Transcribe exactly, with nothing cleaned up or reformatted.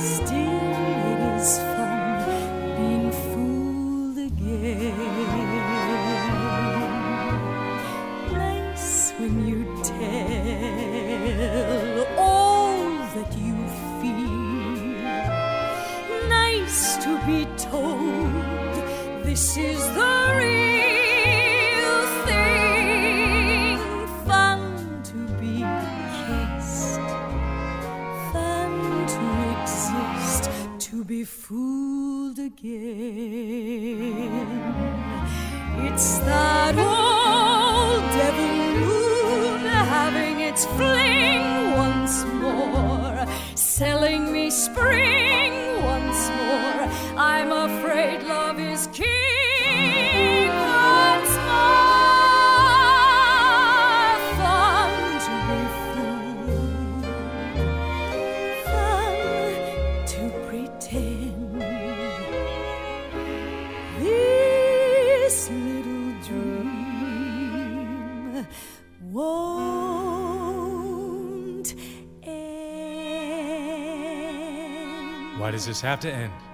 Still it is fun being fooled again. Nice when you tell all that you feel. Nice to be told this is the real thing. Fun to be kissed, fun to exist, to be fooled again. It's that old devil moon having its fling once more, selling me spring once more. I'm afraid love is king once more. Fun to be fooled, fun to pretend. This little dream won't end. Why does this have to end?